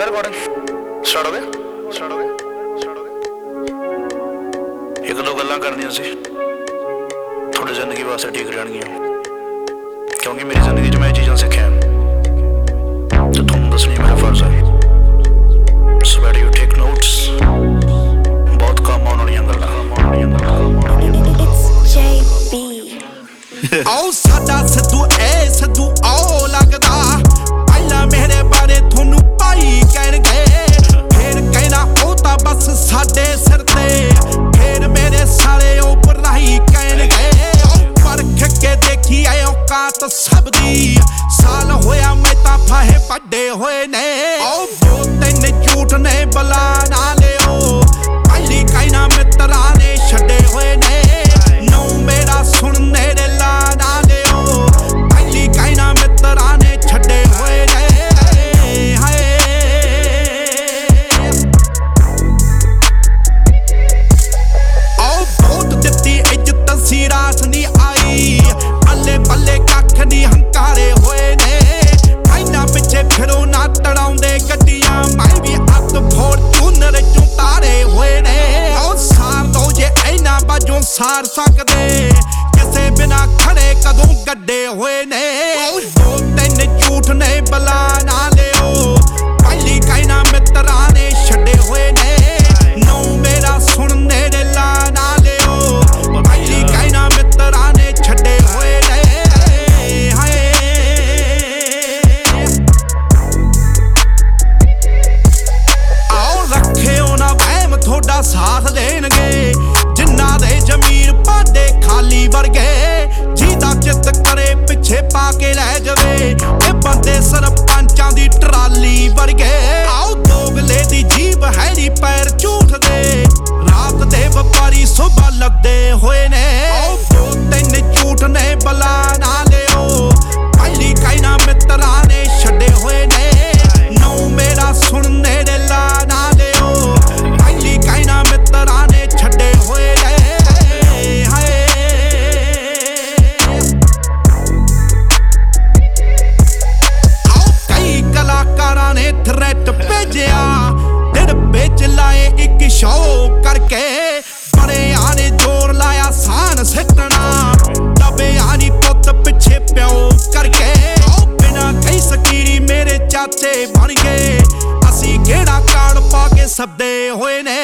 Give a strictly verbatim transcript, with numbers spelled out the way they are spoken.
ਗਿਆ recording start ਹੋ ਗਿਆ ਸਟਾਰਟ ਹੋ ਗਿਆ ਸਟਾਰਟ ਹੋ ਗਿਆ ਇੱਕ ਦੋ ਗੱਲਾਂ ਕਰਨੀਆਂ ਸੀ ਤੁਹਾਡੀ ਜ਼ਿੰਦਗੀ ਵਾਸਤੇ ਠੀਕ ਰਹਿਣਗੀਆਂ ਕਿਉਂਕਿ ਮੇਰੀ ਜ਼ਿੰਦਗੀ 'ਚ ਮੈਂ ਇਹ ਚੀਜ਼ਾਂ ਸਿੱਖੀਆਂ ਤੇ ਤੁਹਾਨੂੰ ਦੱਸਣੀ ਮੇਰਾ ਫਰਜ਼ ਹੈ so better you take notes ਬਹੁਤ ਕੰਮ ਆਉਣ ਵਾਲੀਆਂ ਗੱਲਾਂ ਆਉਣ ਵਾਲੀਆਂ ਗੱਲਾਂ ਆਓ ਸਾਡਾ ਸਿੱਧੂ ਐ ਸਿੱਧੂ ਆਓ ਲੱਗਦਾ ਪਹਿਲਾਂ ਮੇਰੇ ਬਾਰੇ ਤੁਹਾਨੂੰ ਭਾਈ ਕਹਿਣਗੇ ਫੇਰ ਕਹਿਣਾ ਉਹ ਤਾਂ ਬਸ ਸਾਡੇ ਸਿਰ ਤੇ ਫੇਰ ਮੇਰੇ ਸਾਲੇ ਉਹ ਪਰਾਈ ਕਹਿਣਗੇ ਪਰਖ ਕੇ ਦੇਖੀ ਐ ਔਕਾਤ ਸਭ ਦੀ ਸਾਲ ਹੋਇਆ ਮੈਂ ਤਾਂ ਫਾਹੇ ਵੱਡੇ ਹੋਏ ਨੇ ਆਓ ਦੋ ਤਿੰਨ ਝੂਠ ਨੇ ਬਲਾ ਨਾ ਲਿਓ ਪਹਿਲੀ ਕਹਿਣਾ ਮਿੱਤਰਾਂ ਨੇ ਛੱਡੇ ਹੋਏ ਨੇ ਨੋ ਮੇਰਾ ਸੁਣਨੇ ਦੇ ਲਾ ਨਾ ਲਿਓ ਪਹਿਲੀ ਕਹਿਣਾ ਮਿੱਤਰਾਂ ਨੇ ਛੱਡੇ ਹੋਏ ਨੇ ਹਾਏ ਆਓ ਬਹੁਤ ਦਿੱਤੀ ਇੱਜ਼ਤ ਸੀ ਰਾਸ ਨਹੀਂ ਆਈ ਪੱਲੇ ਪੱਲੇ ਕੱਖ ਨਹੀਂ ਹੰਕਾਰੇ ਹੋਏ ਨੇ ਇਹਨਾਂ ਪਿੱਛੇ ਫਿਰੋ ਨਾ ਤੜਾਉਂਦੇ ਗੱਡੀਆਂ ਮੈਂ ਵੀ ਹੱਥ ਫੋਰਚੂਨਰ ਚੋਂ ਤਾਰੇ ਹੋਏ ਨੇ ਆਓ ਸਾਰ ਦੋ ਜੇ ਇਹਨਾਂ ਬਾਝੋਂ ਸਾਰ ਸਕਦੇ ਕਿਸੇ ਬਿਨਾ ਖੜੇ ਕਦੋਂ ਗੱਡੇ ਹੋਏ ਨੇ ਦੋ ਤਿੰਨ ਝੂਠ ਨੇ ਬਲਾ ਨਾ ਲਿਓ ਪਹਿਲੀ ਕਹਿਣਾ ਮਿੱਤਰਾਂ ਨੇ ਛੱਡੇ ਹੋਏ ਨੇ ਨੋ ਮੇਰਾ ਸੁਣਨੇ ਦੇ ਲਾ ਨਾ ਲਿਓ ਪਹਿਲੀ ਕਹਿਣਾ ਮਿੱਤਰਾਂ ਨੇ ਛੱਡੇ ਹੋਏ ਨੇ ਹਾਏ ਆਓ ਰੱਖਿਓ ਨਾ ਵਹਿਮ ਤੁਹਾਡਾ ਸਾਥ ਦੇਣਗੇ ਜਿਨ੍ਹਾਂ ਦੇ ਜ਼ਮੀਰ ਭਾਡੇ ਖਾਲੀ ਵਰਗੇ ਜਿਹਦਾ ਚਿੱਤ ਕਰੇ ਪਿੱਛੇ ਪਾ ਕੇ ਲੈ ਜਾਵੇ ਇਹ ਬੰਦੇ ਸਰਪੰਚਾਂ ਦੀ ਟਰਾਲੀ ਵਰਗੇ ਆਓ ਦੋਗਲੇ ਦੀ ਜੀਭ ਹੈ ਨੀ ਪੈਰ ਝੂਠ ਦੇ ਰਾਤ ਦੇ ਵਪਾਰੀ ਸੁਬਾ ਲੱਗਦੇ ਹੋਏ ਨੇ ਆਓ ਦੋ ਤਿੰਨ ਝੂਠ ਨੇ ਬਲਾ ਨਾ ਲਿਓ ਪਹਿਲੀ ਕਹਿਣਾ ਮਿੱਤਰਾਂ ਨੇ ਛੱਡੇ ਹੋਏ ਨੇ ਨੋ ਮੇਰਾ ਸੁਣਨੇ ਦੇ ਲਾ ਨਾ ਲਿਓ ਪਹਿਲੀ ਕਹਿਣਾ ਮਿੱਤਰਾਂ ਨੇ ਛੱਡੇ ਹੋਏ ਨੇ ਹਾਏ ਆਓ ਕਈ ਕਲਾਕਾਰਾਂ ਨੇ ਥ੍ਰੈਟ ਭੇਜਿਆ ਦਿਨ ਵਿੱਚ ਲਾਏ ਇੱਕ ਸ਼ੋਅ ਕਰਕੇ ਬੜਿਆਂ ਨੇ ਜ਼ੋਰ ਲਾਇਆ ਸਾਨ ਸਿੱਟਣਾ ਦਬਿਆ ਨੀ ਪੁੱਤ ਪਿੱਛੇ ਪਿਓ ਕਰਕੇ ਆਓ ਬਿਨਾ ਕਈ ਸਕੀਰੀ ਮੇਰੇ ਚਾਚੇ ਬਣ ਗਏ ਅਸੀਂ ਕਿਹੜਾ ਕਾਰਡ ਪਾ ਕੇ ਸੱਦੇ ਹੋਏ ਨੇ